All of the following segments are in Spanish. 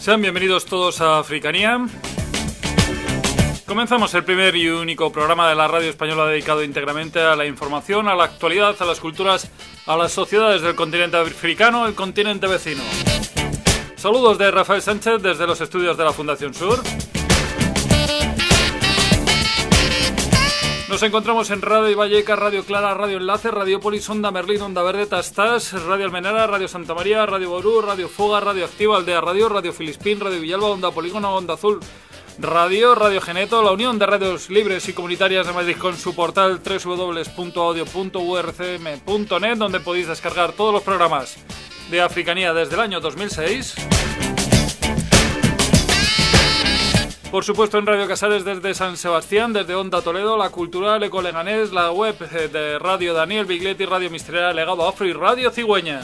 Sean bienvenidos todos a Africanía. Comenzamos el primer y único programa de la radio española dedicado íntegramente a la información, a la actualidad, a las culturas, a las sociedades del continente africano, el continente vecino. Saludos de Rafael Sánchez desde los estudios de la Fundación Sur. Nos encontramos en Radio Vallecas, Radio Clara, Radio Enlace, Radiopolis, Onda Merlín, Onda Verde, Tastas, Radio Almenara, Radio Santa María, Radio Ború, Radio Fuga, Radio Activa, Aldea Radio, Radio Filispín, Radio Villalba, Onda Polígono, Onda Azul, Radio Geneto, la Unión de Radios Libres y Comunitarias de Madrid con su portal www.audio.urcm.net, donde podéis descargar todos los programas de Africanía desde el año 2006. Por supuesto en Radio Casares desde San Sebastián, desde Onda Toledo, La Cultural, Eco Leganés, la web de Radio Daniel Bigletti, Radio Misteriosa, Legado Afro y Radio Cigüeña.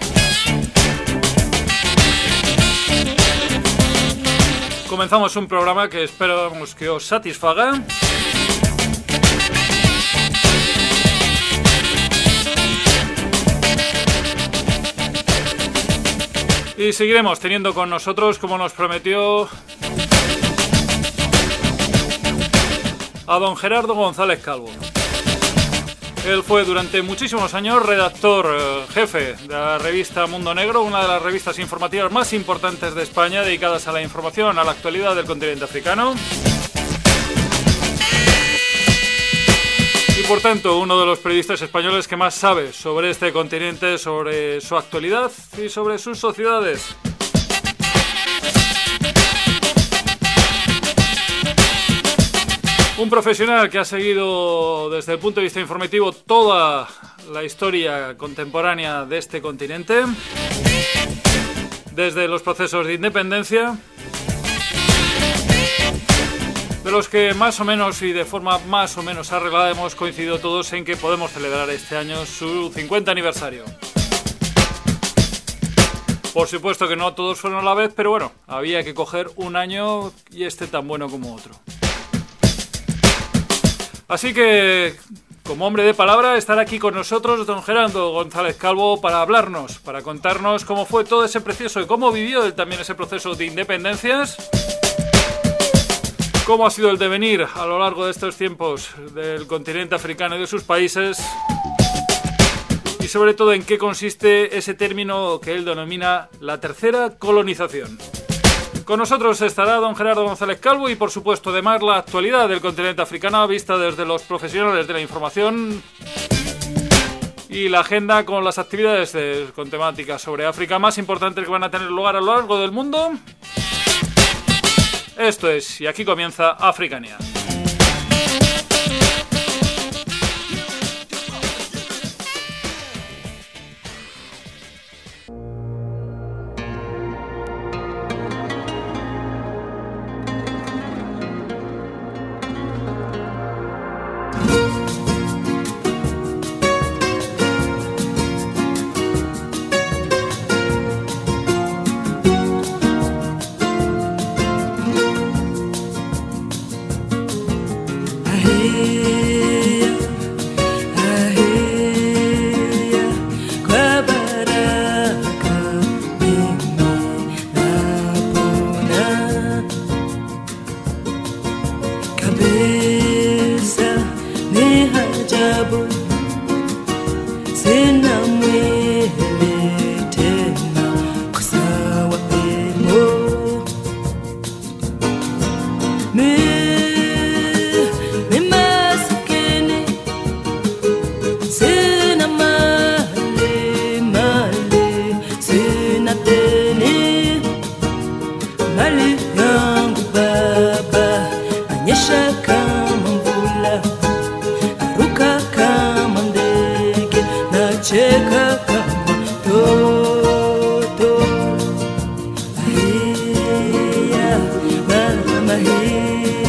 Comenzamos un programa que esperamos que os satisfaga. Y seguiremos teniendo con nosotros, como nos prometió, a don Gerardo González Calvo. Él fue durante muchísimos años redactor jefe de la revista Mundo Negro, una de las revistas informativas más importantes de España dedicadas a la información, a la actualidad del continente africano. Y por tanto, uno de los periodistas españoles que más sabe sobre este continente, sobre su actualidad y sobre sus sociedades. Un profesional que ha seguido desde el punto de vista informativo toda la historia contemporánea de este continente, desde los procesos de independencia, de los que más o menos y de forma más o menos arreglada hemos coincidido todos en que podemos celebrar este año su 50 aniversario. Por supuesto que no todos fueron a la vez, pero bueno, había que coger un año y este tan bueno como otro. Así que, como hombre de palabra, estará aquí con nosotros don Gerardo González Calvo para hablarnos, para contarnos cómo fue todo ese proceso y cómo vivió él también ese proceso de independencias, cómo ha sido el devenir a lo largo de estos tiempos del continente africano y de sus países, y sobre todo en qué consiste ese término que él denomina la tercera colonización. Con nosotros estará don Gerardo González Calvo y, por supuesto, además la actualidad del continente africano vista desde los profesionales de la información y la agenda con las actividades con temáticas sobre África más importantes que van a tener lugar a lo largo del mundo. Esto es, y aquí comienza Africanía. Mama, hey.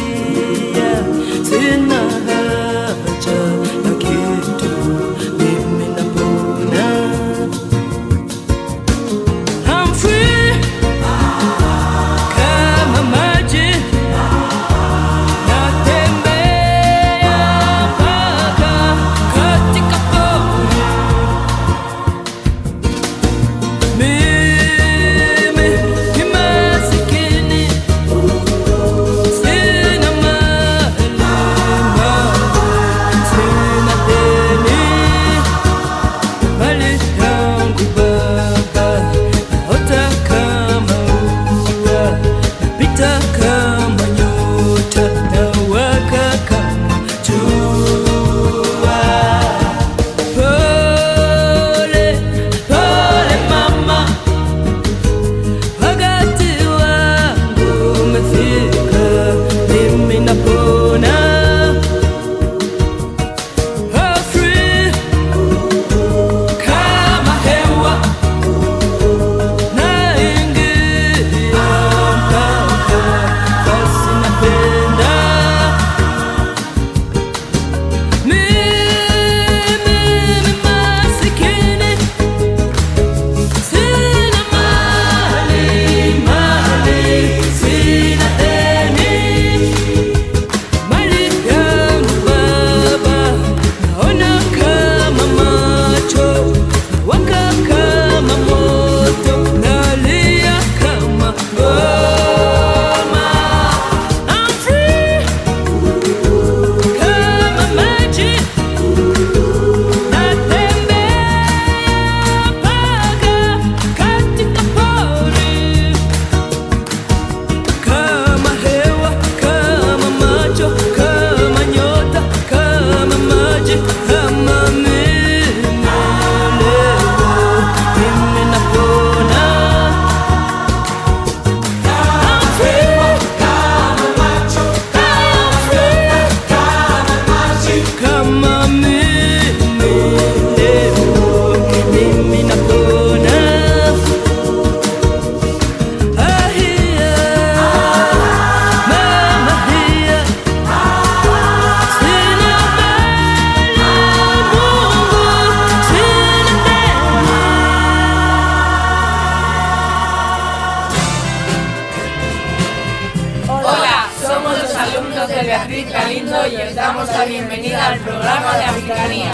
soy Beatriz Galindo y os damos la bienvenida al programa de Africanía.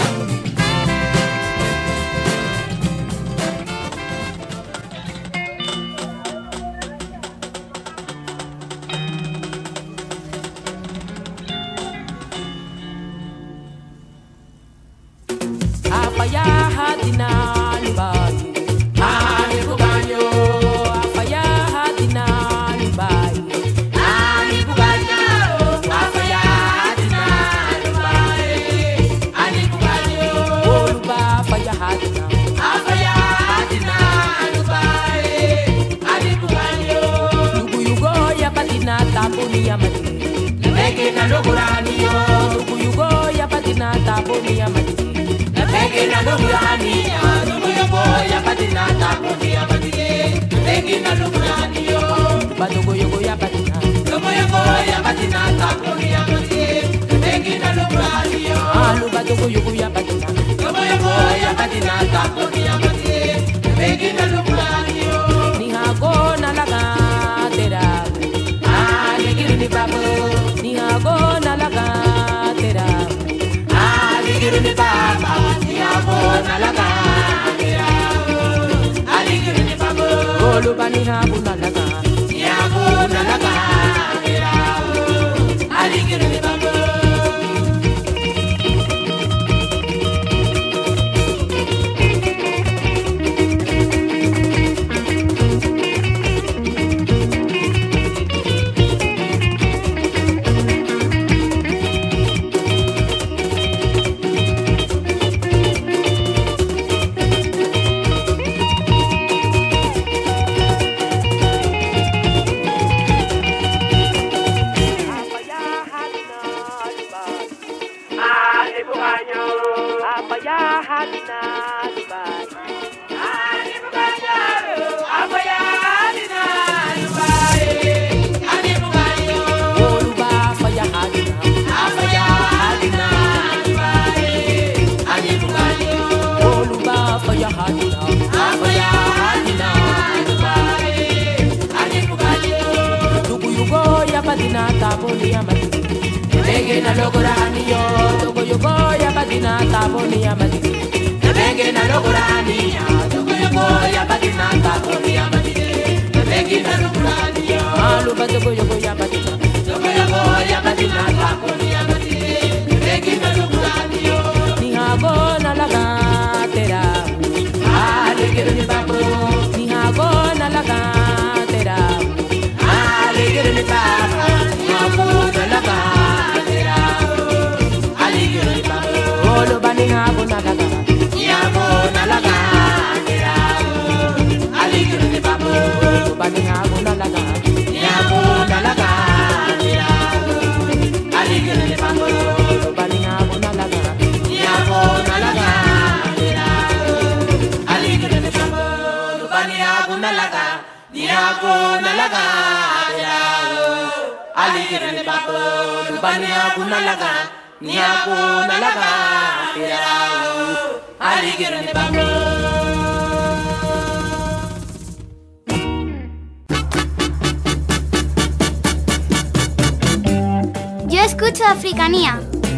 Yo escucho Africanía.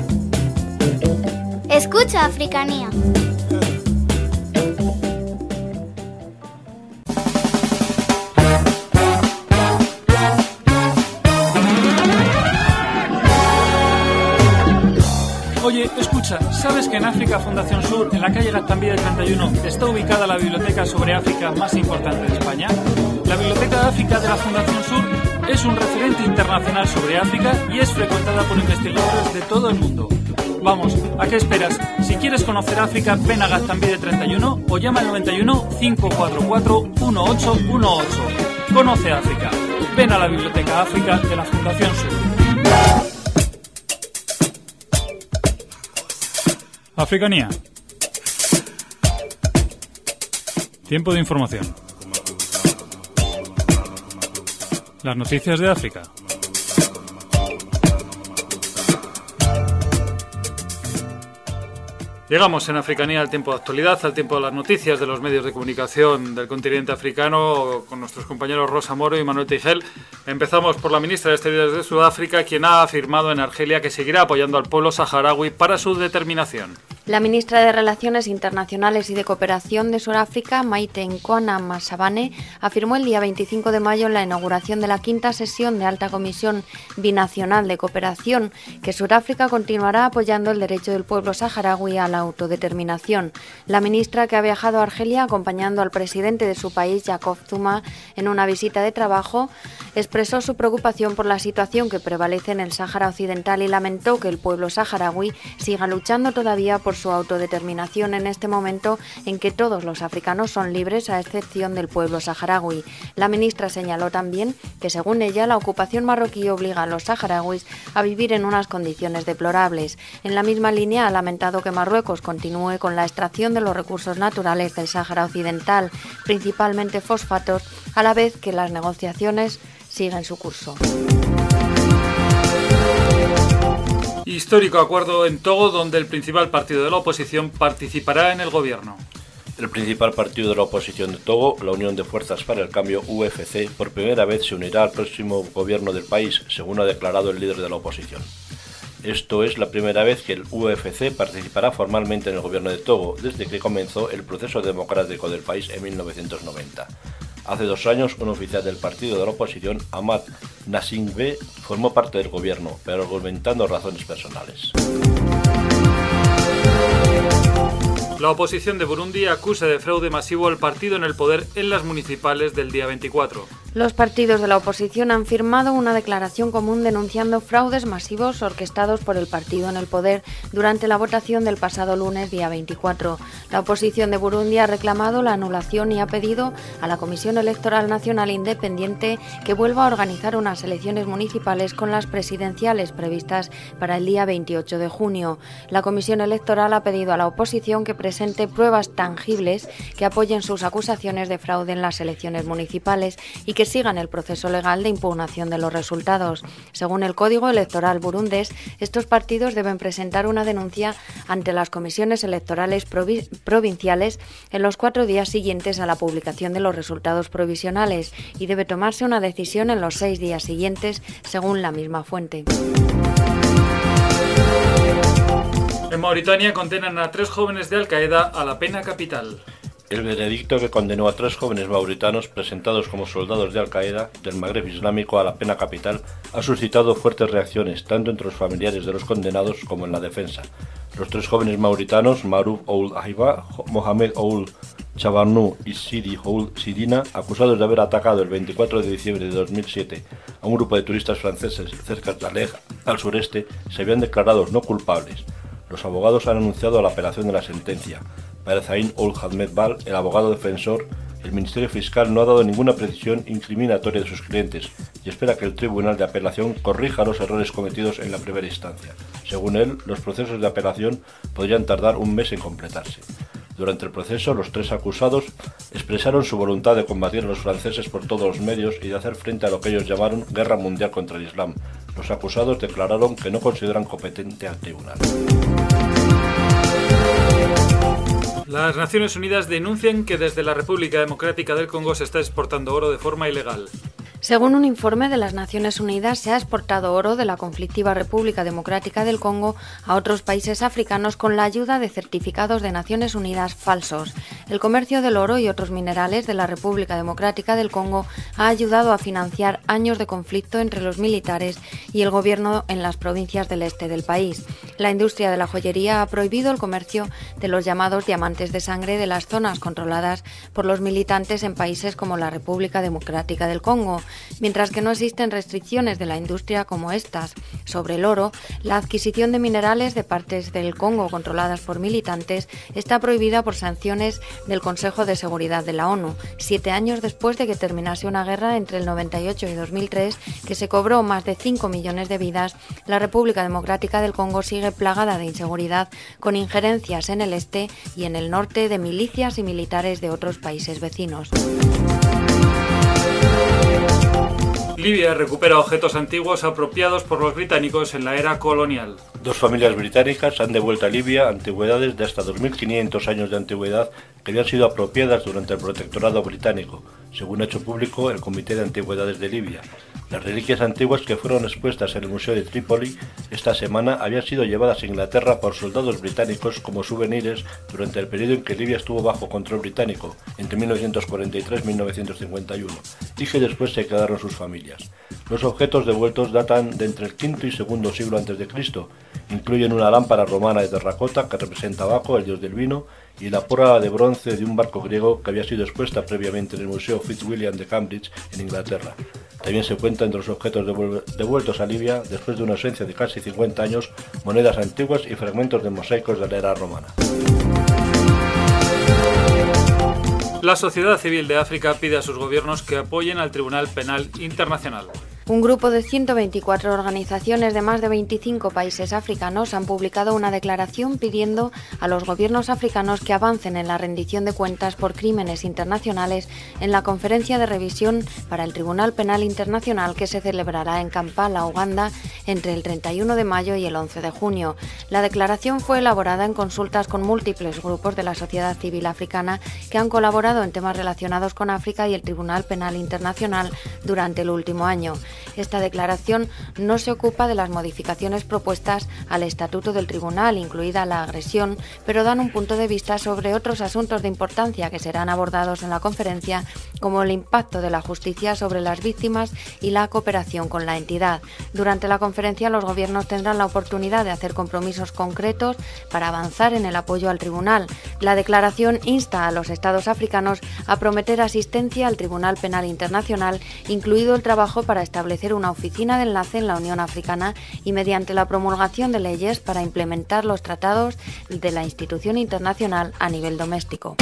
Escucho Africanía. Oye, escucha, ¿sabes que en África Fundación Sur, en la calle Gaztambide 31, está ubicada la biblioteca sobre África más importante de España? La Biblioteca de África de la Fundación Sur es un referente internacional sobre África y es frecuentada por investigadores de todo el mundo. Vamos, ¿a qué esperas? Si quieres conocer África, ven a Gaztambide 31 o llama al 91 544 1818. Conoce África. Ven a la Biblioteca África de la Fundación Sur. Africanía. Tiempo de información. Las noticias de África. Llegamos en Africanía al tiempo de actualidad, al tiempo de las noticias de los medios de comunicación del continente africano, con nuestros compañeros Rosa Moro y Manuel Tigel. Empezamos por la ministra de Exteriores de Sudáfrica, quien ha afirmado en Argelia que seguirá apoyando al pueblo saharaui para su determinación. La ministra de Relaciones Internacionales y de Cooperación de Sudáfrica, Maite Nkoana Masabane, afirmó el día 25 de mayo en la inauguración de la quinta sesión de Alta Comisión Binacional de Cooperación que Sudáfrica continuará apoyando el derecho del pueblo saharaui a la autodeterminación. La ministra, que ha viajado a Argelia acompañando al presidente de su país, Jacob Zuma, en una visita de trabajo, expresó su preocupación por la situación que prevalece en el Sáhara Occidental y lamentó que el pueblo saharaui siga luchando todavía por su autodeterminación en este momento en que todos los africanos son libres a excepción del pueblo saharaui. La ministra señaló también que, según ella, la ocupación marroquí obliga a los saharauis a vivir en unas condiciones deplorables. En la misma línea ha lamentado que Marruecos continúe con la extracción de los recursos naturales del Sáhara Occidental, principalmente fosfatos, a la vez que las negociaciones siguen su curso. Histórico acuerdo en Togo, donde el principal partido de la oposición participará en el gobierno. El principal partido de la oposición de Togo, la Unión de Fuerzas para el Cambio UFC, por primera vez se unirá al próximo gobierno del país, según ha declarado el líder de la oposición. Esto es la primera vez que el UFC participará formalmente en el gobierno de Togo, desde que comenzó el proceso democrático del país en 1990. Hace 2 años, un oficial del partido de la oposición, Ahmad Nassingbe, formó parte del gobierno, pero argumentando razones personales. La oposición de Burundi acusa de fraude masivo al partido en el poder en las municipales del día 24. Los partidos de la oposición han firmado una declaración común denunciando fraudes masivos orquestados por el partido en el poder durante la votación del pasado lunes, día 24. La oposición de Burundi ha reclamado la anulación y ha pedido a la Comisión Electoral Nacional Independiente que vuelva a organizar unas elecciones municipales con las presidenciales previstas para el día 28 de junio. La Comisión Electoral ha pedido a la oposición que presente pruebas tangibles que apoyen sus acusaciones de fraude en las elecciones municipales y que sigan el proceso legal de impugnación de los resultados. Según el Código Electoral burundés, estos partidos deben presentar una denuncia ante las comisiones electorales provinciales en los 4 días siguientes a la publicación de los resultados provisionales y debe tomarse una decisión en los 6 días siguientes, según la misma fuente. En Mauritania condenan a 3 jóvenes de Al-Qaeda a la pena capital. El veredicto que condenó a 3 jóvenes mauritanos presentados como soldados de Al-Qaeda del Magreb Islámico a la pena capital ha suscitado fuertes reacciones tanto entre los familiares de los condenados como en la defensa. Los 3 jóvenes mauritanos, Maruf Ould Aiba, Mohamed Ould Chabarnou y Sidi Ould Sidina, acusados de haber atacado el 24 de diciembre de 2007 a un grupo de turistas franceses cerca de Alej, al sureste, se habían declarado no culpables. Los abogados han anunciado la apelación de la sentencia. Para Zain Ould Ahmed Bal, el abogado defensor, el Ministerio Fiscal no ha dado ninguna precisión incriminatoria de sus clientes y espera que el Tribunal de Apelación corrija los errores cometidos en la primera instancia. Según él, los procesos de apelación podrían tardar 1 mes en completarse. Durante el proceso, los 3 acusados expresaron su voluntad de combatir a los franceses por todos los medios y de hacer frente a lo que ellos llamaron guerra mundial contra el Islam. Los acusados declararon que no consideran competente al tribunal. Las Naciones Unidas denuncian que desde la República Democrática del Congo se está exportando oro de forma ilegal. Según un informe de las Naciones Unidas, se ha exportado oro de la conflictiva República Democrática del Congo a otros países africanos con la ayuda de certificados de Naciones Unidas falsos. El comercio del oro y otros minerales de la República Democrática del Congo ha ayudado a financiar años de conflicto entre los militares y el gobierno en las provincias del este del país. La industria de la joyería ha prohibido el comercio de los llamados diamantes de sangre de las zonas controladas por los militantes en países como la República Democrática del Congo. Mientras que no existen restricciones de la industria como estas sobre el oro, la adquisición de minerales de partes del Congo controladas por militantes está prohibida por sanciones del Consejo de Seguridad de la ONU, 7 años después de que terminase una guerra entre el 98 y 2003 que se cobró más de 5 millones de vidas. La República Democrática del Congo sigue plagada de inseguridad, con injerencias en el este y en el norte de milicias y militares de otros países vecinos. Libia recupera objetos antiguos apropiados por los británicos en la era colonial. 2 familias británicas han devuelto a Libia antigüedades de hasta 2500 años de antigüedad que habían sido apropiadas durante el protectorado británico, según ha hecho público el Comité de Antigüedades de Libia. Las reliquias antiguas que fueron expuestas en el Museo de Trípoli esta semana habían sido llevadas a Inglaterra por soldados británicos como souvenirs durante el periodo en que Libia estuvo bajo control británico, entre 1943 y 1951, y que después se quedaron sus familias. Los objetos devueltos datan de entre el V y II siglo a.C., incluyen una lámpara romana de terracota que representa a Baco, el dios del vino, y la pora de bronce de un barco griego que había sido expuesta previamente en el Museo Fitzwilliam de Cambridge, en Inglaterra. También se cuenta entre los objetos devueltos a Libia, después de una ausencia de casi 50 años, monedas antiguas y fragmentos de mosaicos de la era romana. La sociedad civil de África pide a sus gobiernos que apoyen al Tribunal Penal Internacional. Un grupo de 124 organizaciones de más de 25 países africanos han publicado una declaración pidiendo a los gobiernos africanos que avancen en la rendición de cuentas por crímenes internacionales en la conferencia de revisión para el Tribunal Penal Internacional que se celebrará en Kampala, Uganda, entre el 31 de mayo y el 11 de junio. La declaración fue elaborada en consultas con múltiples grupos de la sociedad civil africana que han colaborado en temas relacionados con África y el Tribunal Penal Internacional durante el último año. Esta declaración no se ocupa de las modificaciones propuestas al estatuto del tribunal, incluida la agresión, pero dan un punto de vista sobre otros asuntos de importancia que serán abordados en la conferencia, como el impacto de la justicia sobre las víctimas y la cooperación con la entidad. Durante la conferencia, los gobiernos tendrán la oportunidad de hacer compromisos concretos para avanzar en el apoyo al tribunal. La declaración insta a los estados africanos a prometer asistencia al Tribunal Penal Internacional, incluido el trabajo para establecer una oficina de enlace en la Unión Africana y mediante la promulgación de leyes para implementar los tratados de la institución internacional a nivel doméstico.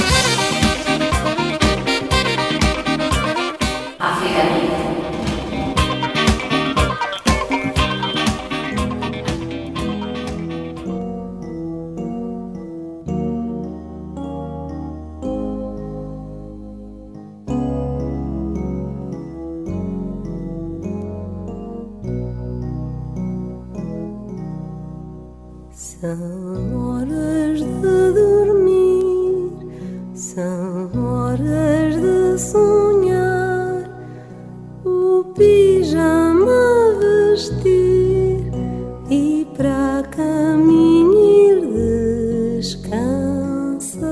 São horas de dormir, são horas de sonhar, o pijama vestir e para caminho ir descansar.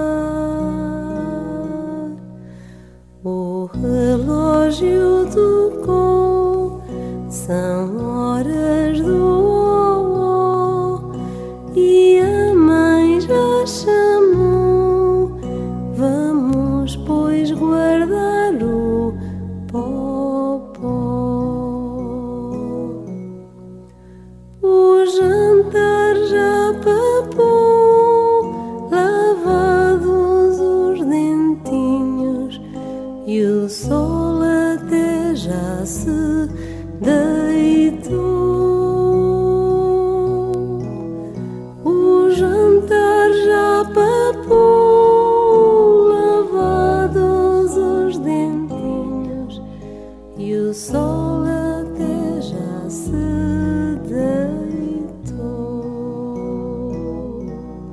O relógio tocou, são horas do e a mãe já chamou, vamos pois guardar o popó. O jantar já papou, lavados os dentinhos e o sol até já se deitou. O sol até já se deitou.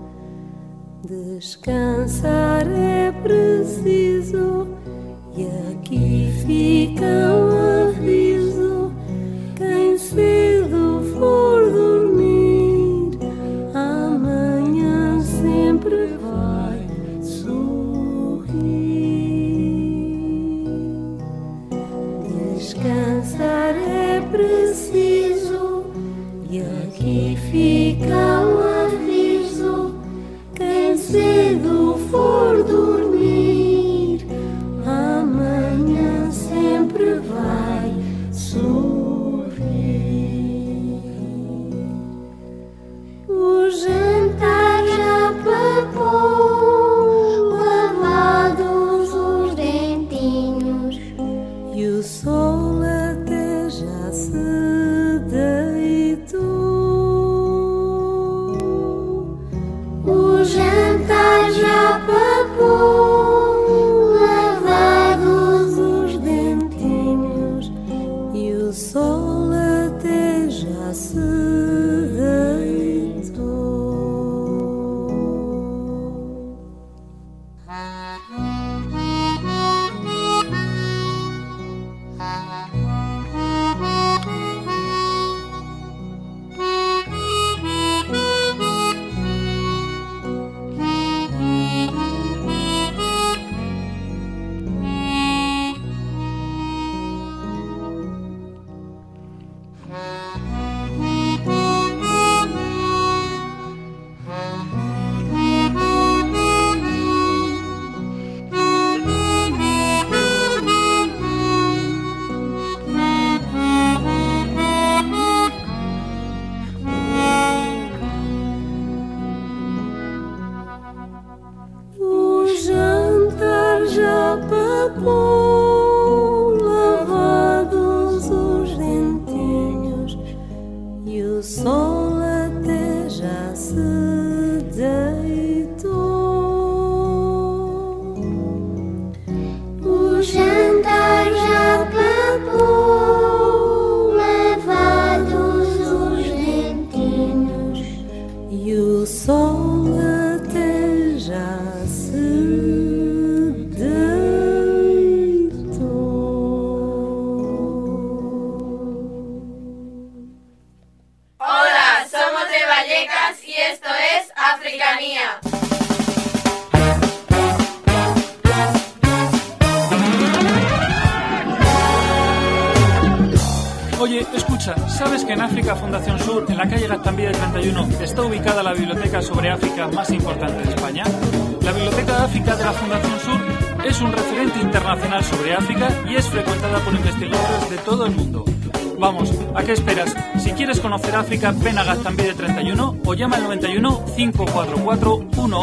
Descansar é preciso e aqui fica um aviso: quem cedo for dormir, amanhã sempre vai sorrir. Descansar é preciso e aqui fica um aviso: quem cedo for já se deitou. Oye, escucha, ¿sabes que en África Fundación Sur, en la calle Gaztambide 31, está ubicada la biblioteca sobre África más importante de España? La Biblioteca de África de la Fundación Sur es un referente internacional sobre África y es frecuentada por investigadores de todo el mundo. Vamos, ¿a qué esperas? Si quieres conocer África, ven a Gaztambide 31 o llama al 91 544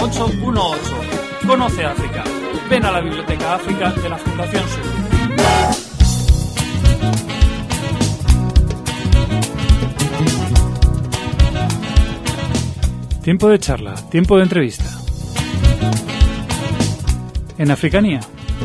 1818. Conoce África. Ven a la Biblioteca África de la Fundación Sur. Tiempo de charla, tiempo de entrevista. En Africanía.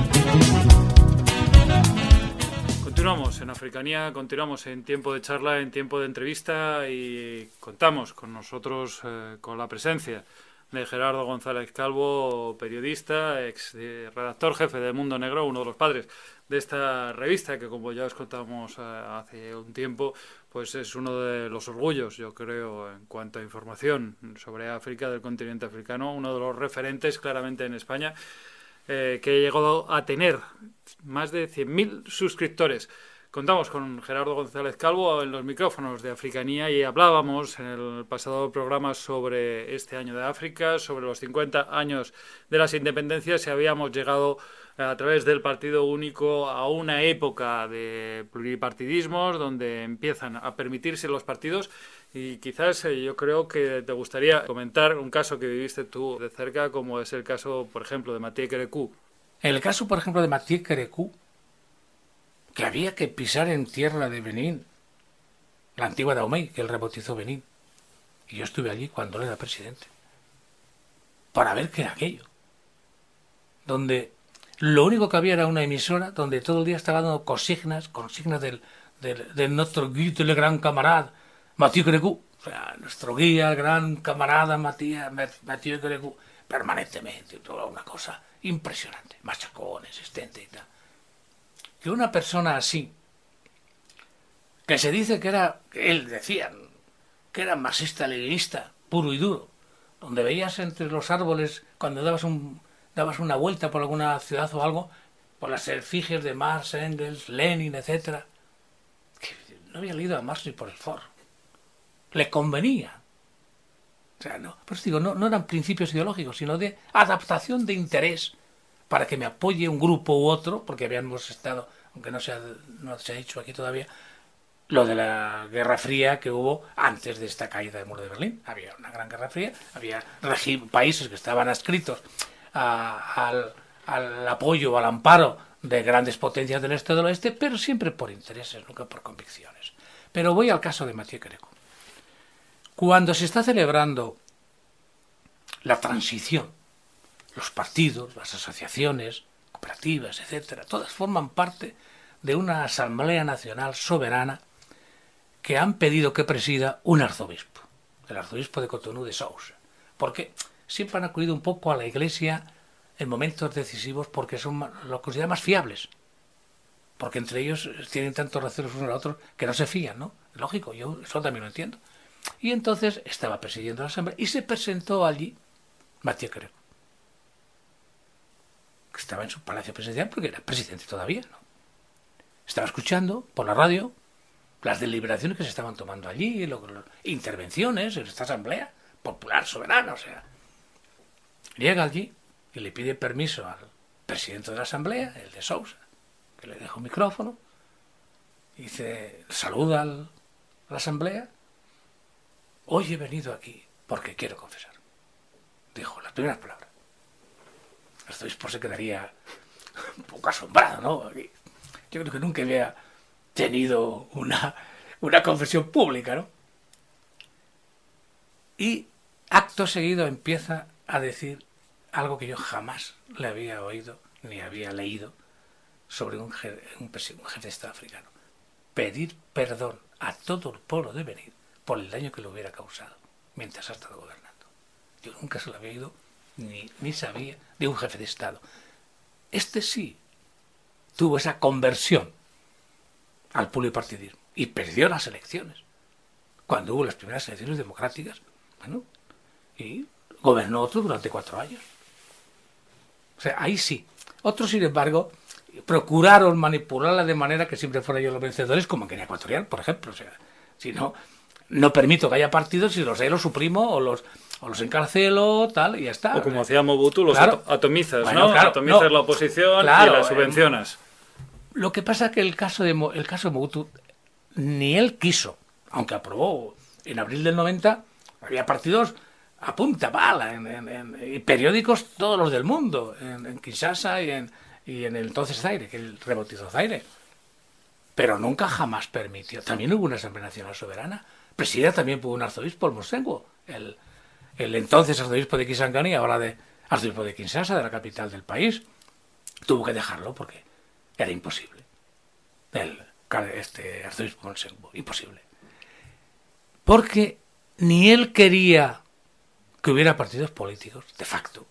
Continuamos en Africanía, continuamos en tiempo de charla, en tiempo de entrevista y contamos con nosotros, con la presencia de Gerardo González Calvo, periodista, ex redactor jefe de Mundo Negro, uno de los padres de esta revista que, como ya os contamos hace un tiempo, pues es uno de los orgullos, yo creo, en cuanto a información sobre África, del continente africano, uno de los referentes claramente en España, que llegó a tener más de 100.000 suscriptores. Contamos con Gerardo González Calvo en los micrófonos de Africanía y hablábamos en el pasado programa sobre este año de África, sobre los 50 años de las independencias y habíamos llegado a través del partido único a una época de pluripartidismos donde empiezan a permitirse los partidos y quizás yo creo que te gustaría comentar un caso que viviste tú de cerca, como es el caso, por ejemplo, de Mathieu Kérékou. El caso, por ejemplo, de Mathieu Kérékou, que había que pisar en tierra de Benín, la antigua Dahomey, que él rebautizó Benín. Y yo estuve allí cuando él era presidente, para ver qué era aquello. Donde lo único que había era una emisora donde todo el día estaba dando consignas de nuestro guía, el gran camarada, Mathieu Kérékou. O sea, nuestro guía, el gran camarada Mathieu Kérékou, permanentemente, toda una cosa impresionante, machacón, existente y tal. Que una persona así, que se dice que era, él decía, que era marxista-leninista, puro y duro, donde veías entre los árboles, cuando dabas una vuelta por alguna ciudad o algo, por las efigies de Marx, Engels, Lenin, etc., que no había leído a Marx ni por el forro. Le convenía. O sea, no, pues digo, no eran principios ideológicos, sino de adaptación de interés, para que me apoye un grupo u otro, porque habíamos estado, aunque no se ha dicho aquí todavía, lo de la Guerra Fría que hubo antes de esta caída del muro de Berlín. Había una gran Guerra Fría, había países que estaban adscritos al apoyo, al amparo de grandes potencias del este y del oeste, pero siempre por intereses, nunca por convicciones. Pero voy al caso de Mathieu Kérékou. Cuando se está celebrando la transición, los partidos, las asociaciones, cooperativas, etcétera, todas forman parte de una Asamblea Nacional soberana que han pedido que presida un arzobispo, el arzobispo de Cotonú de Sousa, porque siempre han acudido un poco a la Iglesia en momentos decisivos porque son lo consideran más fiables, porque entre ellos tienen tantos recelos unos a otros que no se fían, ¿no? Lógico, yo eso también lo entiendo. Y entonces estaba presidiendo la asamblea y se presentó allí Mathieu Crécu, que estaba en su palacio presidencial porque era presidente todavía, ¿no? Estaba escuchando por la radio las deliberaciones que se estaban tomando allí, intervenciones en esta asamblea popular soberana, o sea. Llega allí y le pide permiso al presidente de la asamblea, el de Sousa, que le deja un micrófono, y dice, saluda a la asamblea, hoy he venido aquí porque quiero confesar. Dijo las primeras palabras. El arzobispo se quedaría un poco asombrado, ¿no? Yo creo que nunca había tenido una confesión pública, ¿no? Y acto seguido empieza a decir algo que yo jamás le había oído ni había leído sobre un jefe de Estado africano. Pedir perdón a todo el pueblo de Benín por el daño que le hubiera causado mientras ha estado gobernando. Yo nunca se lo había oído ni sabía de un jefe de Estado. Este sí tuvo esa conversión al pluripartidismo y perdió las elecciones cuando hubo las primeras elecciones democráticas, bueno, y gobernó otro durante 4 años. O sea, ahí sí. Otros, sin embargo, procuraron manipularla de manera que siempre fueran ellos los vencedores, como en Guinea Ecuatorial, por ejemplo. O sea, si no permito que haya partidos, si los suprimo o los encarcelo, tal, y ya está. O como hacía Mobutu, los atomizas, bueno, ¿no? Claro, atomizas la oposición y la subvencionas. Lo que pasa es que el caso de Mobutu, ni él quiso, aunque aprobó en abril del 90, había partidos a punta pala, y periódicos todos los del mundo, en Kinshasa y en el entonces Zaire, que él rebautizó Zaire. Pero nunca jamás permitió. También hubo una Asamblea Nacional Soberana, presidida también por un arzobispo, el Mosengo, el entonces arzobispo de Kisangani, ahora de arzobispo de Kinshasa, de la capital del país. Tuvo que dejarlo porque era imposible. Este arzobispo Mosengo, imposible. Porque ni él quería que hubiera partidos políticos, de facto,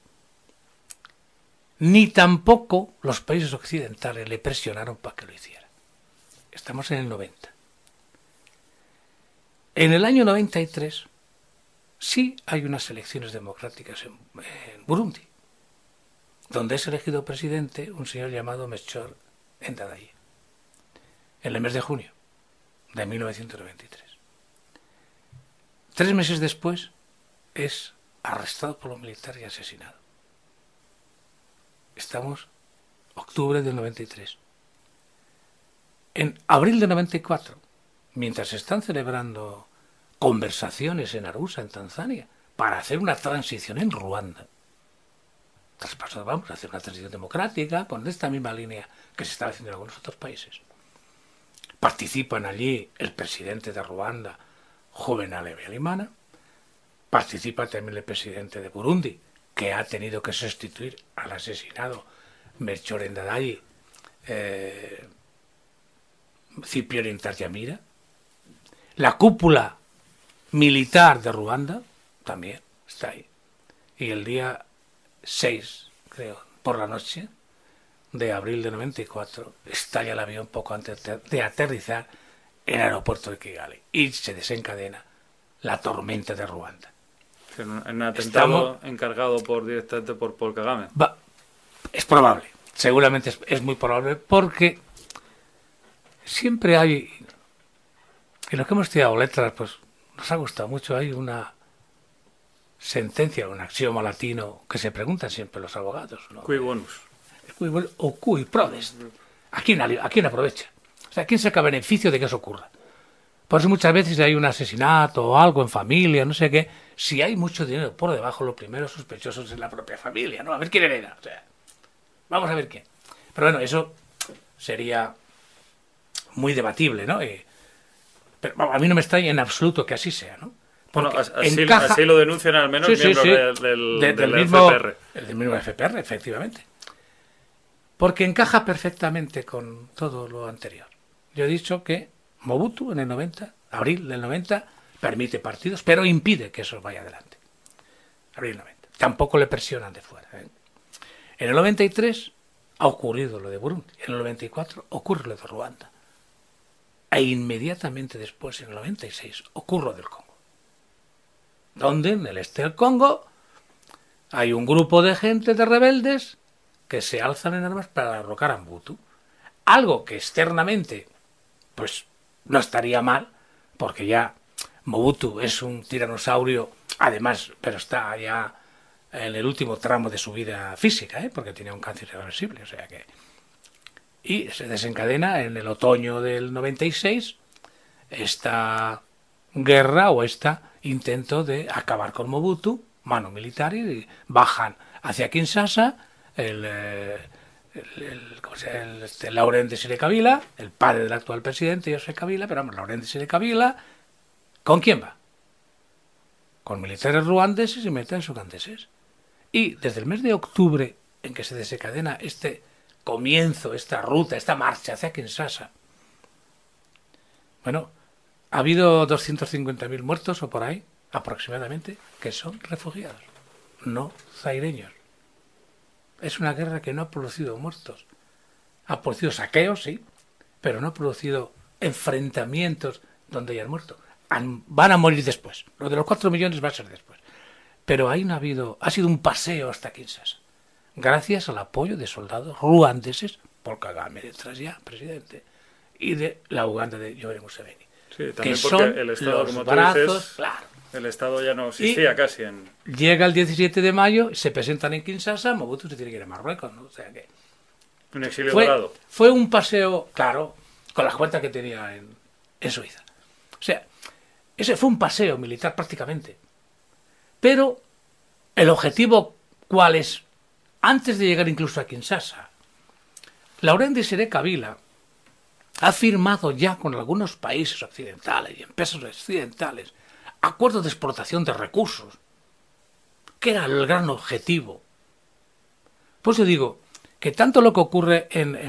ni tampoco los países occidentales le presionaron para que lo hiciera. Estamos en el 90. En el año 93 sí hay unas elecciones democráticas en Burundi, donde es elegido presidente un señor llamado Melchior Ndadaye, en el mes de junio de 1993. 3 meses después es arrestado por los militares y asesinado. Estamos en octubre del 93. En abril del 94, mientras se están celebrando conversaciones en Arusha, en Tanzania, para hacer una transición en Ruanda, vamos a hacer una transición democrática con esta misma línea que se estaba haciendo en algunos otros países. Participan allí el presidente de Ruanda, Juvenal Habyarimana, participa también el presidente de Burundi, que ha tenido que sustituir al asesinado Melchior Ndadaye, Cipriano Ntaryamira, la cúpula militar de Ruanda también está ahí. Y el día 6, creo, por la noche de abril de 94, estalla el avión poco antes de aterrizar en el aeropuerto de Kigali y se desencadena la tormenta de Ruanda. En un atentado encargado directamente por Paul Kagame. Es probable, seguramente es muy probable, porque siempre hay, en los que hemos estudiado letras, pues nos ha gustado mucho, hay una sentencia, un axioma latino que se preguntan siempre los abogados, ¿no? Cui bonus. Cui bonus o cui prodest. ¿A quién aprovecha? O sea, ¿quién saca beneficio de que eso ocurra? Por eso muchas veces hay un asesinato o algo en familia, no sé qué. Si hay mucho dinero por debajo, lo primero sospechoso es la propia familia, ¿no? A ver quién hereda. O sea, vamos a ver quién. Pero bueno, eso sería muy debatible, ¿no? Pero a mí no me extraña en absoluto que así sea, ¿no? Bueno, así lo denuncian al menos miembros del mismo FPR. Del mismo FPR, efectivamente. Porque encaja perfectamente con todo lo anterior. Yo he dicho que Mobutu en el 90 Abril del 90 permite partidos, pero impide que eso vaya adelante. Abril del 90. Tampoco le presionan de fuera. En el 93 ha ocurrido lo de Burundi. En el 94 ocurre lo de Ruanda. E inmediatamente después, en el 96, ocurre lo del Congo. Donde en el este del Congo hay un grupo de gente, de rebeldes, que se alzan en armas para derrocar a Mobutu. Algo que externamente, pues, no estaría mal, porque ya Mobutu es un tiranosaurio, además, pero está ya en el último tramo de su vida física, porque tenía un cáncer irreversible, o sea que... Y se desencadena en el otoño del 96 esta guerra o este intento de acabar con Mobutu, mano militar, y bajan hacia Kinshasa Laurent Désiré Kabila, el padre del actual presidente, Joseph Kabila, pero vamos, Laurent Désiré Kabila, ¿con quién va? Con militares ruandeses y militares ugandeses. Y desde el mes de octubre, en que se desencadena este comienzo, esta ruta, esta marcha hacia Kinshasa, bueno, ha habido 250.000 muertos o por ahí, aproximadamente, que son refugiados, no zaireños. Es una guerra que no ha producido muertos. Ha producido saqueos, sí, pero no ha producido enfrentamientos donde hayan muerto. Van a morir después. Lo de los 4 millones va a ser después. Pero ahí no ha habido... Ha sido un paseo hasta Kinshasa. Gracias al apoyo de soldados ruandeses, Paul Kagame detrás ya, presidente, y de la Uganda de Yoweri Museveni. Sí, también que porque son el Estado, los como tú brazos, dices, claro. El Estado ya no existía casi en... Llega el 17 de mayo, se presentan en Kinshasa, Mobutu se tiene que ir a Marruecos, ¿no? O sea que... Un exilio dorado. Fue un paseo, claro, con las cuentas que tenía en Suiza. O sea, ese fue un paseo militar prácticamente. Pero el objetivo, ¿cuál es? Antes de llegar incluso a Kinshasa, Laurent Désiré Kabila ha firmado ya con algunos países occidentales y empresas occidentales acuerdos de explotación de recursos, que era el gran objetivo. Pues yo digo que tanto lo que ocurre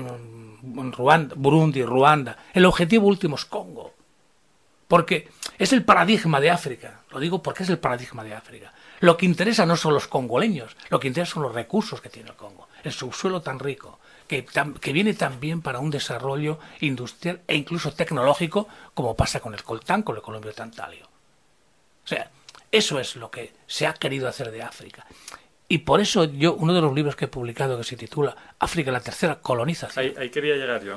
en Ruanda, Burundi, Ruanda, el objetivo último es Congo, porque es el paradigma de África. Lo digo porque es el paradigma de África. Lo que interesa no son los congoleños, lo que interesa son los recursos que tiene el Congo, el subsuelo tan rico, que viene también para un desarrollo industrial e incluso tecnológico, como pasa con el coltán, con el colombio tantalio. O sea, eso es lo que se ha querido hacer de África. Y por eso yo, uno de los libros que he publicado que se titula África, la tercera colonización. Ahí quería llegar yo.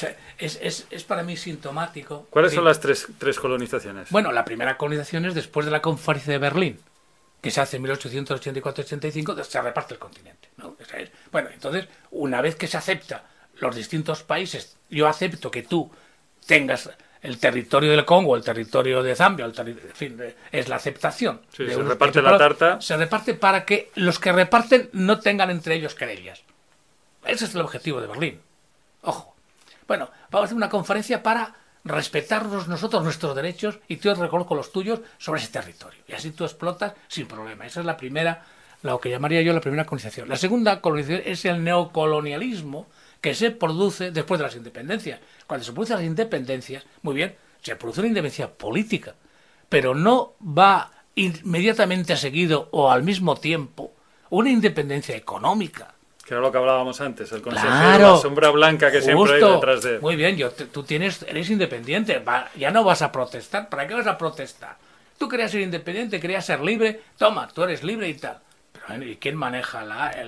Es para mí sintomático. ¿Cuáles son las tres colonizaciones? Bueno, la primera colonización es después de la conferencia de Berlín, que se hace en 1884-85, se reparte el continente, ¿no? Bueno, entonces, una vez que se acepta los distintos países, yo acepto que tú tengas el territorio del Congo, el territorio de Zambia, en fin, es la aceptación. Sí, se reparte la tarta. Se reparte para que los que reparten no tengan entre ellos querellas. Ese es el objetivo de Berlín. Ojo. Bueno, vamos a hacer una conferencia para respetarnos nosotros nuestros derechos y yo reconozco los tuyos sobre ese territorio. Y así tú explotas sin problema. Esa es la primera, lo que llamaría yo la primera colonización. La segunda colonización es el neocolonialismo, que se produce después de las independencias. Cuando se producen las independencias, muy bien, se produce una independencia política, pero no va inmediatamente seguido o al mismo tiempo una independencia económica. Que era lo que hablábamos antes, el consejero, Claro, la sombra blanca que siempre hay detrás de... Muy bien, tú eres independiente, ya no vas a protestar. ¿Para qué vas a protestar? Tú querías ser independiente, querías ser libre, toma, tú eres libre y tal. Pero ¿y quién maneja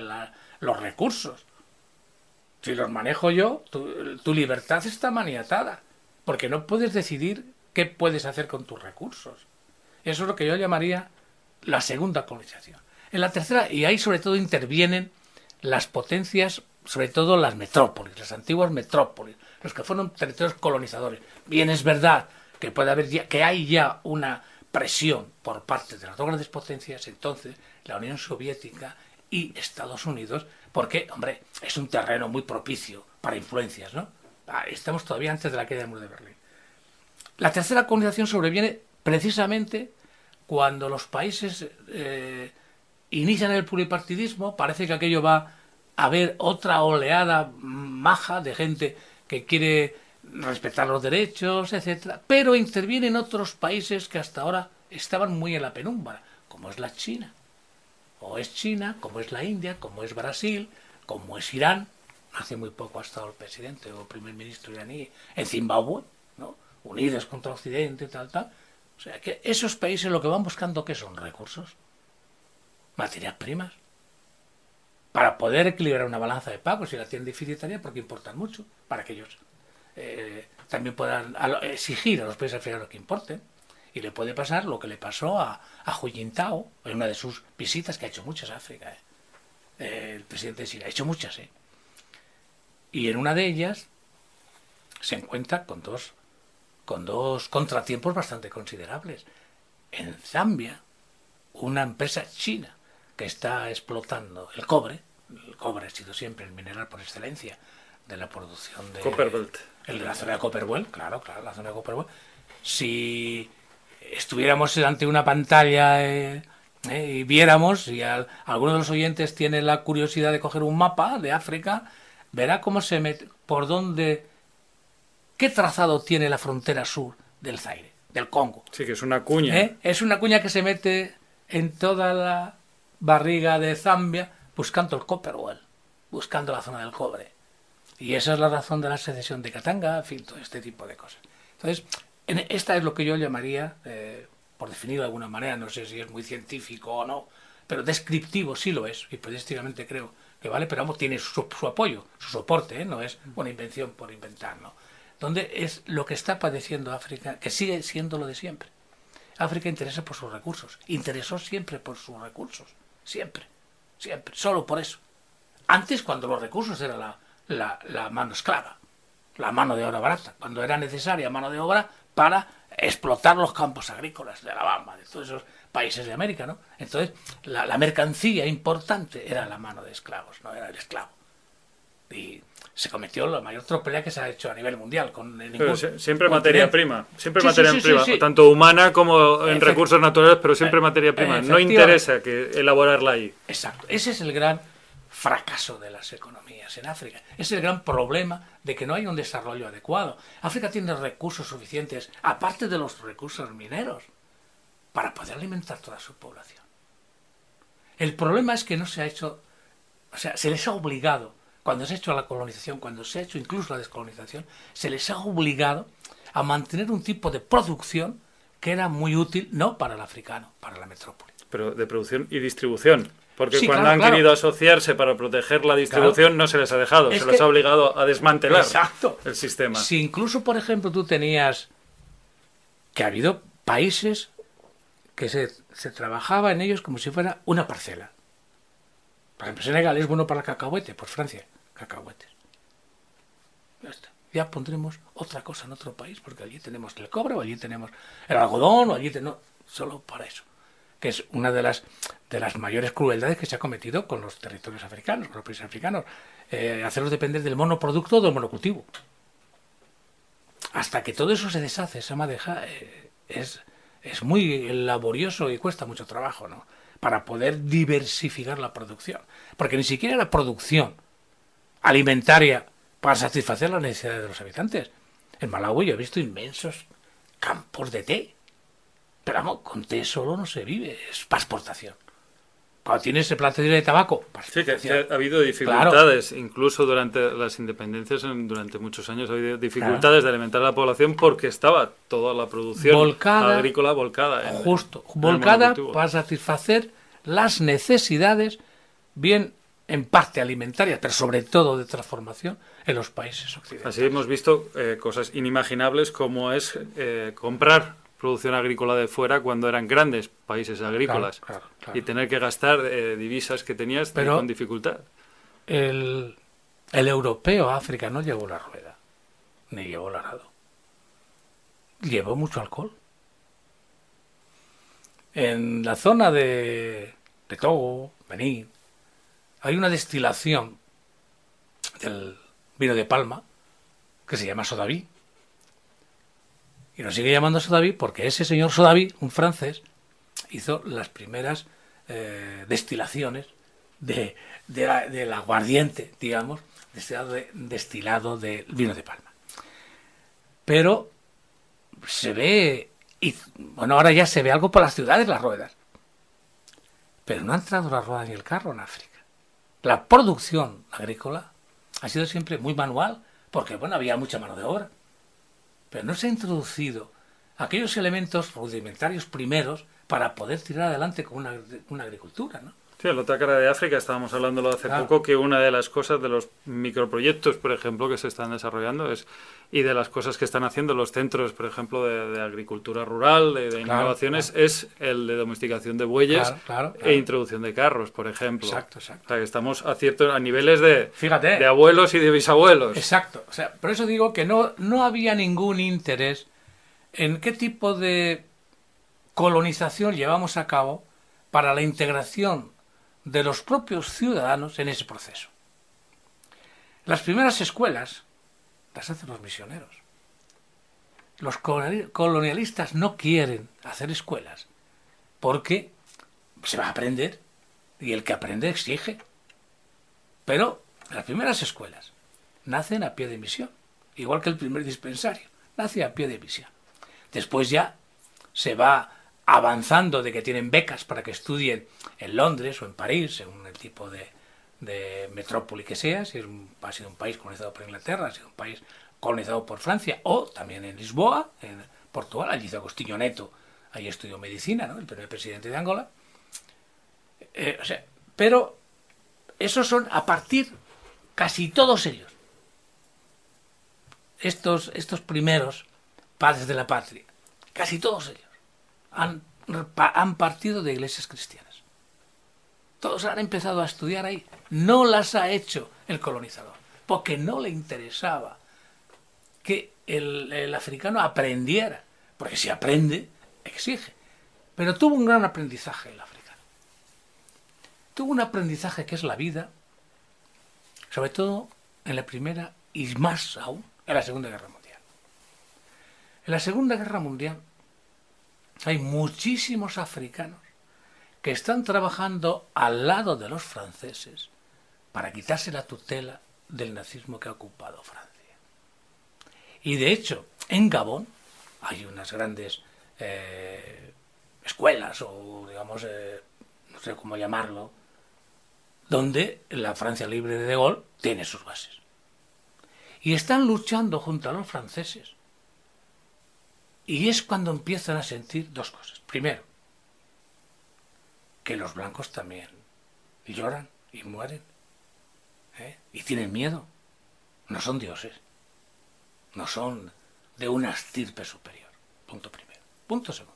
los recursos? Si los manejo yo, tu libertad está maniatada, porque no puedes decidir qué puedes hacer con tus recursos. Eso es lo que yo llamaría la segunda colonización. En la tercera, y ahí sobre todo intervienen las potencias, sobre todo las metrópolis, las antiguas metrópolis, los que fueron territorios colonizadores. Bien, es verdad que puede haber que hay ya una presión por parte de las dos grandes potencias, entonces la Unión Soviética y Estados Unidos, porque, hombre, es un terreno muy propicio para influencias, ¿no? Estamos todavía antes de la caída del muro de Berlín. La tercera colonización sobreviene precisamente cuando los países inician el pluripartidismo. Parece que aquello va a haber otra oleada maja de gente que quiere respetar los derechos, etcétera, pero intervienen otros países que hasta ahora estaban muy en la penumbra, como es la China, o es China, como es la India, como es Brasil, como es Irán. Hace muy poco ha estado el presidente o primer ministro iraní en Zimbabue, ¿no? Unidos contra Occidente, tal. O sea, que esos países lo que van buscando, ¿qué son? Recursos, materias primas, para poder equilibrar una balanza de pagos. Si la tienen deficitaria, porque importan mucho, para que ellos también puedan exigir a los países africanos que importen. Y le puede pasar lo que le pasó a Hu Jintao en una de sus visitas, que ha hecho muchas a África. El presidente de Chile ha hecho muchas. Y en una de ellas se encuentra con dos contratiempos bastante considerables. En Zambia, una empresa china que está explotando el cobre ha sido siempre el mineral por excelencia de la producción de Copperbelt. El de la zona de Copperbelt, claro, la zona de Copperbelt. Si estuviéramos ante una pantalla y viéramos, si alguno de los oyentes tiene la curiosidad de coger un mapa de África, verá cómo se mete, por dónde, qué trazado tiene la frontera sur del Zaire, del Congo. Sí, que es una cuña. Es una cuña que se mete en toda la barriga de Zambia buscando el Copperbelt, buscando la zona del cobre. Y esa es la razón de la secesión de Katanga, en fin, todo este tipo de cosas. Entonces, esta es lo que yo llamaría, por definirlo de alguna manera, no sé si es muy científico o no, pero descriptivo sí lo es, y periodísticamente creo que vale, pero vamos, tiene su apoyo, su soporte, no es una invención por inventar, ¿no? Donde es lo que está padeciendo África, que sigue siendo lo de siempre. África interesa por sus recursos, interesó siempre por sus recursos, siempre, solo por eso. Antes, cuando los recursos eran la mano esclava, la mano de obra barata, cuando era necesaria mano de obra para explotar los campos agrícolas de Alabama, de todos esos países de América, ¿no? Entonces, la mercancía importante era la mano de esclavos, no era el esclavo. Y se cometió la mayor tropelía que se ha hecho a nivel mundial. Siempre materia prima, sí. Tanto humana como en recursos naturales, pero siempre materia prima. No interesa que elaborarla ahí. Exacto, ese es el gran fracaso de las economías en África. Es el gran problema de que no hay un desarrollo adecuado. África tiene recursos suficientes, aparte de los recursos mineros, para poder alimentar toda su población. El problema es que no se ha hecho, o sea, se les ha obligado, cuando se ha hecho la colonización, cuando se ha hecho incluso la descolonización, se les ha obligado a mantener un tipo de producción que era muy útil, no para el africano, para la metrópoli. Pero de producción y distribución. Porque sí, cuando han querido asociarse para proteger la distribución, no se les ha dejado, se les ha obligado a desmantelar el sistema. Si incluso, por ejemplo, tú tenías que ha habido países que se trabajaba en ellos como si fuera una parcela. Por ejemplo, Senegal es bueno para el cacahuete, pues Francia, cacahuetes. Ya está. Ya pondremos otra cosa en otro país, porque allí tenemos el cobre, o allí tenemos el algodón, o allí tenemos... Solo para eso. Que es una de las mayores crueldades que se ha cometido con los territorios africanos, con los países africanos. Hacerlos depender del monoproducto o del monocultivo. Hasta que todo eso se deshace, esa madeja, es muy laborioso y cuesta mucho trabajo, ¿no? Para poder diversificar la producción. Porque ni siquiera la producción alimentaria para satisfacer las necesidades de los habitantes. En Malawi yo he visto inmensos campos de té. Pero vamos, con té solo no se vive, es para exportación. Cuando tienes el plantación de tabaco, sí, que ha habido dificultades, claro. Incluso durante las independencias, durante muchos años ha habido dificultades de alimentar a la población porque estaba toda la producción agrícola volcada. Volcada para satisfacer las necesidades, bien en parte alimentarias, pero sobre todo de transformación en los países occidentales. Así hemos visto cosas inimaginables como es comprar producción agrícola de fuera cuando eran grandes países agrícolas, claro. Y tener que gastar divisas que tenías con dificultad. El europeo a África no llevó la rueda, ni llevó el arado. Llevó mucho alcohol. En la zona de Togo, Benín, hay una destilación del vino de palma que se llama Sodaví. Y nos sigue llamando Sodaví porque ese señor Sodaví, un francés, hizo las primeras destilaciones del aguardiente, digamos, destilado de vino de palma. pero se ve, y bueno, ahora ya se ve algo por las ciudades, las ruedas. Pero no ha entrado la rueda ni el carro en África. La producción agrícola ha sido siempre muy manual, porque bueno, había mucha mano de obra. Pero no se ha introducido aquellos elementos rudimentarios primeros para poder tirar adelante con una agricultura, ¿no? Sí, en la otra cara de África estábamos hablándolo hace poco, que una de las cosas de los microproyectos, por ejemplo, que se están desarrollando y de las cosas que están haciendo los centros, por ejemplo, de agricultura rural, de innovaciones, es el de domesticación de bueyes e introducción de carros, por ejemplo. Exacto. O sea, que estamos a niveles de abuelos y de bisabuelos. Exacto. O sea, por eso digo que no había ningún interés en qué tipo de colonización llevamos a cabo para la integración de los propios ciudadanos en ese proceso. Las primeras escuelas las hacen los misioneros. Los colonialistas no quieren hacer escuelas porque se va a aprender y el que aprende exige. Pero las primeras escuelas nacen a pie de misión, igual que el primer dispensario, nace a pie de misión. Después ya se va avanzando de que tienen becas para que estudien en Londres o en París, según el tipo de metrópoli que sea, si ha sido un país colonizado por Inglaterra, ha sido un país colonizado por Francia, o también en Lisboa, en Portugal. Allí hizo Agostinho Neto, allí estudió medicina, ¿no?, el primer presidente de Angola. Pero esos son a partir, casi todos ellos, estos primeros padres de la patria, casi todos ellos, han partido de iglesias cristianas. Todos han empezado a estudiar ahí. No las ha hecho el colonizador, porque no le interesaba que el africano aprendiera, porque si aprende, exige. Pero tuvo un gran aprendizaje el africano. Tuvo un aprendizaje que es la vida, sobre todo en la Primera y más aún en la Segunda Guerra Mundial. En la Segunda Guerra Mundial hay muchísimos africanos que están trabajando al lado de los franceses para quitarse la tutela del nazismo que ha ocupado Francia. Y de hecho, en Gabón hay unas grandes escuelas, o digamos, no sé cómo llamarlo, donde la Francia libre de Gaulle tiene sus bases. Y están luchando junto a los franceses. Y es cuando empiezan a sentir dos cosas. Primero, que los blancos también lloran y mueren, y tienen miedo. No son dioses. No son de una estirpe superior. Punto primero. Punto segundo.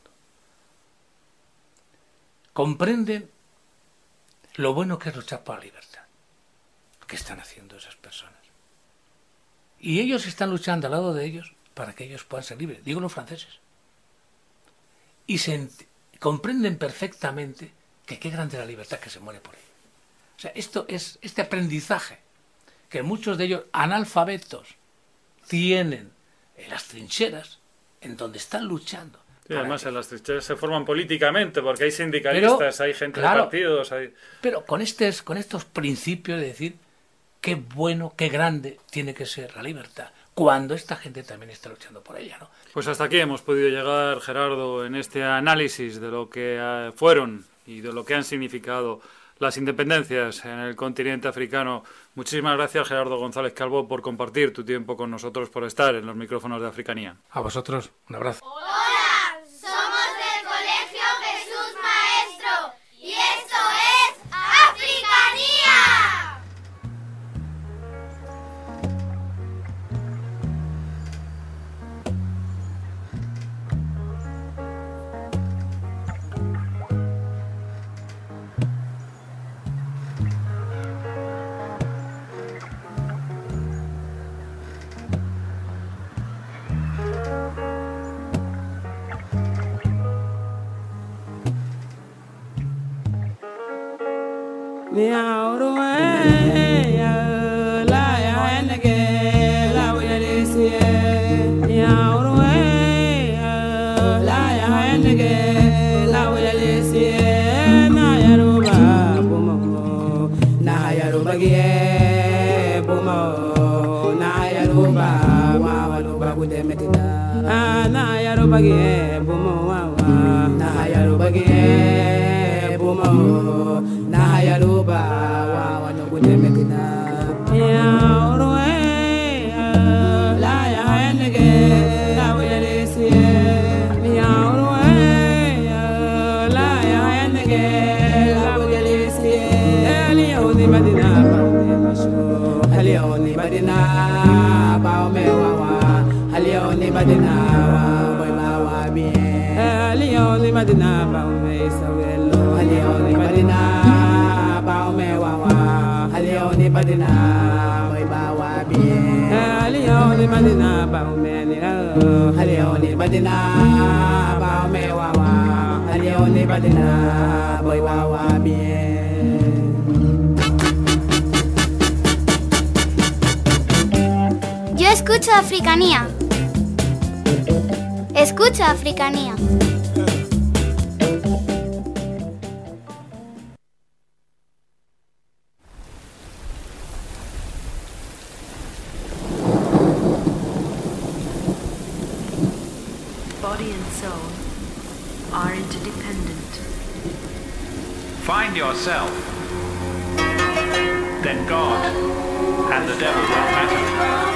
Comprenden lo bueno que es luchar por la libertad que están haciendo esas personas. Y ellos están luchando al lado de ellos para que ellos puedan ser libres. Digo los franceses. Y comprenden perfectamente que qué grande la libertad que se muere por ello. O sea, esto es este aprendizaje que muchos de ellos analfabetos tienen en las trincheras en donde están luchando. Sí, además en las trincheras se forman políticamente porque hay sindicalistas, hay gente de partidos. Pero con estos principios de decir qué bueno, qué grande tiene que ser la libertad, cuando esta gente también está luchando por ella, ¿no? Pues hasta aquí hemos podido llegar, Gerardo, en este análisis de lo que fueron y de lo que han significado las independencias en el continente africano. Muchísimas gracias, Gerardo González Calvo, por compartir tu tiempo con nosotros, por estar en los micrófonos de Africanía. A vosotros, un abrazo. Hola, somos del Colegio Jesús Maestro y esto es Africanía. Buma, na ya rumba, wa wa rumba, bagi bumo wawa na yalu bagi bumo na yalu ba wawa no gute medina ya orwe la ya nege la wele si ya orwe la ya nege la wele si ali oni medina ba ne masho ali oni medina ba me wawa ali oni medina Leone Madina Baume Sawelo Leone Madina Baume Wawa Leone Madina Boy Bawa Bien Leone Madina Baume Leone Madina Baume Wawa Leone Madina Boy Bawa Bien. Yo escucho Africanía. Escucho Africanía. Body and soul are interdependent. Find yourself, then God and the devil won't matter.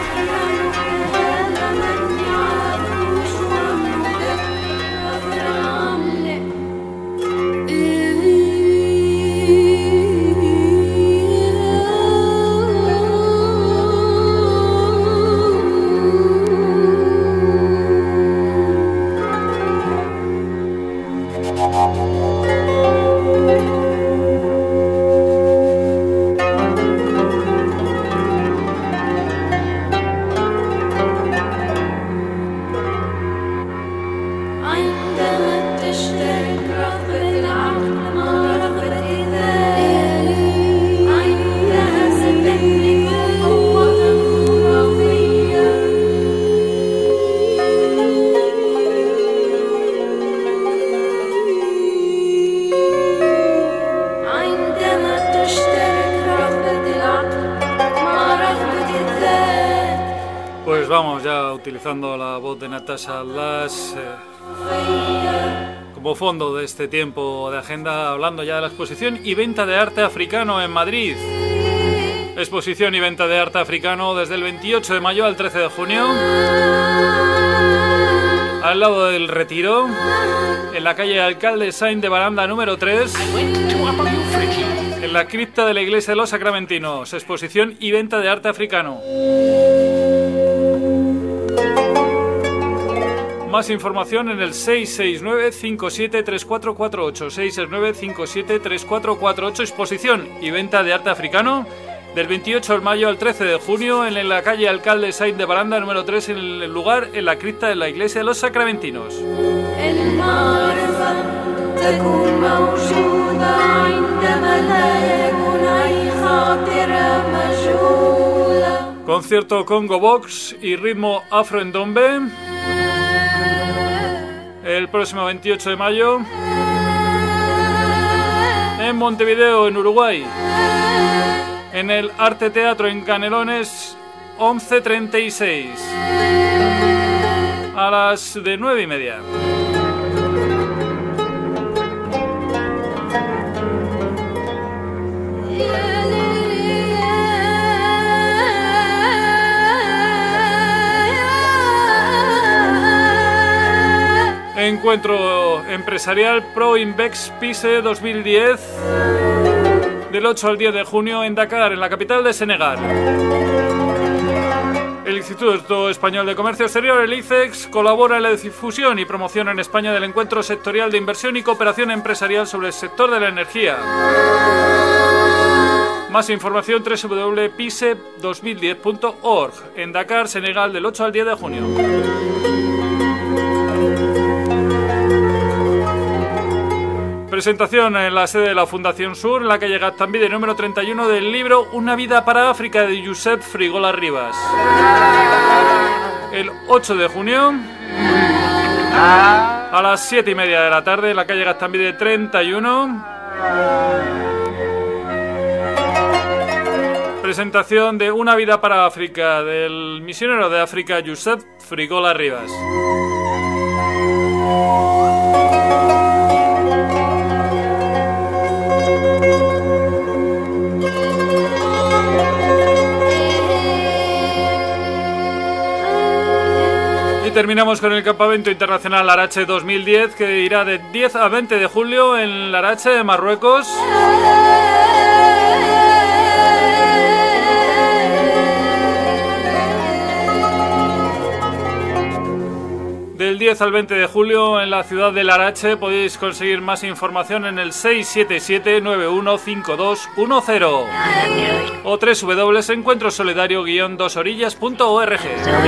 Pues vamos ya utilizando la voz de Natasha Lass como fondo de este tiempo de agenda, hablando ya de la exposición y venta de arte africano en Madrid. Exposición y venta de arte africano desde el 28 de mayo al 13 de junio, al lado del Retiro, en la calle Alcalde Sainz de Baranda número 3, en la cripta de la Iglesia de los Sacramentinos. Exposición y venta de arte africano. Más información en el 669-573448, 669-573448. Exposición y venta de arte africano del 28 de mayo al 13 de junio en la calle Alcalde Sainz de Baranda número 3, en el lugar en la cripta de la Iglesia de los Sacramentinos. Concierto Congo Box y ritmo afro-endombe el próximo 28 de mayo en Montevideo, en Uruguay, en el Arte Teatro en Canelones 1136 a las de 9:30. Encuentro empresarial Pro Invex Pise 2010 del 8 al 10 de junio en Dakar, en la capital de Senegal. El Instituto Español de Comercio Exterior, el ICEX, colabora en la difusión y promoción en España del encuentro sectorial de inversión y cooperación empresarial sobre el sector de la energía. Más información www.pise2010.org, en Dakar, Senegal, del 8 al 10 de junio. Presentación en la sede de la Fundación Sur, en la calle Gaztambide número 31, del libro Una vida para África de Josep Frigola Ribas. El 8 de junio a las 7:30 de la tarde, en la calle Gaztambide 31. Presentación de Una vida para África del misionero de África Josep Frigola Ribas. Terminamos con el Campamento Internacional Larache 2010, que irá de 10 a 20 de julio en Larache, Marruecos. Del 10 al 20 de julio en la ciudad de Larache. Podéis conseguir más información en el 677-915210 o www.encuentrosolidario-dosorillas.org.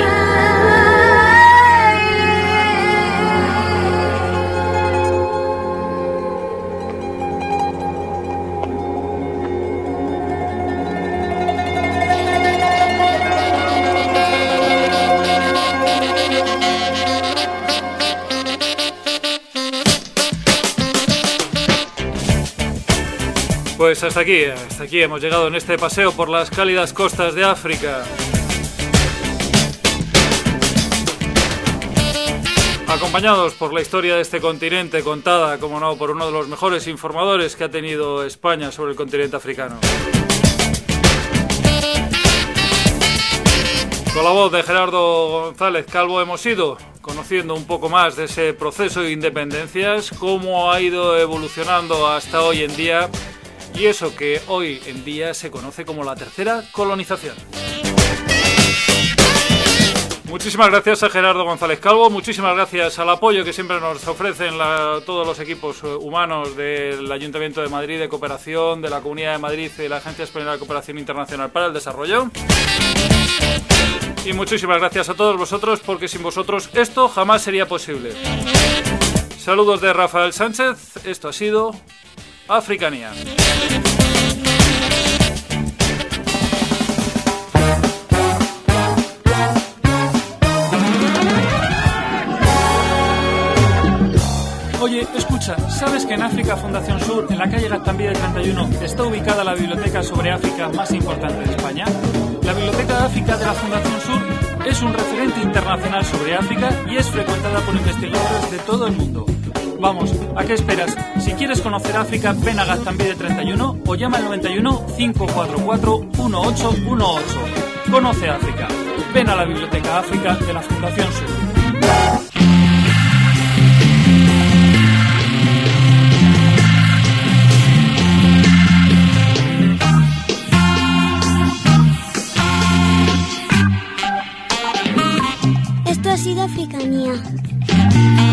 Pues hasta aquí hemos llegado en este paseo por las cálidas costas de África. Acompañados por la historia de este continente, contada, como no, por uno de los mejores informadores que ha tenido España sobre el continente africano. Con la voz de Gerardo González Calvo hemos ido conociendo un poco más de ese proceso de independencias, cómo ha ido evolucionando hasta hoy en día, y eso que hoy en día se conoce como la tercera colonización. Muchísimas gracias a Gerardo González Calvo, muchísimas gracias al apoyo que siempre nos ofrecen todos los equipos humanos del Ayuntamiento de Madrid, de Cooperación, de la Comunidad de Madrid y de la Agencia Española de Cooperación Internacional para el Desarrollo. Y muchísimas gracias a todos vosotros, porque sin vosotros esto jamás sería posible. Saludos de Rafael Sánchez, esto ha sido Africanía. Oye, escucha, ¿sabes que en África Fundación Sur, en la calle Gaztambide 31, está ubicada la biblioteca sobre África más importante de España? La Biblioteca de África de la Fundación Sur es un referente internacional sobre África y es frecuentada por investigadores de todo el mundo. Vamos, ¿a qué esperas? Si quieres conocer África, ven a Gaztambide 31 o llama al 91 544 1818. Conoce África. Ven a la Biblioteca África de la Fundación Sur. Esto ha sido Africanía.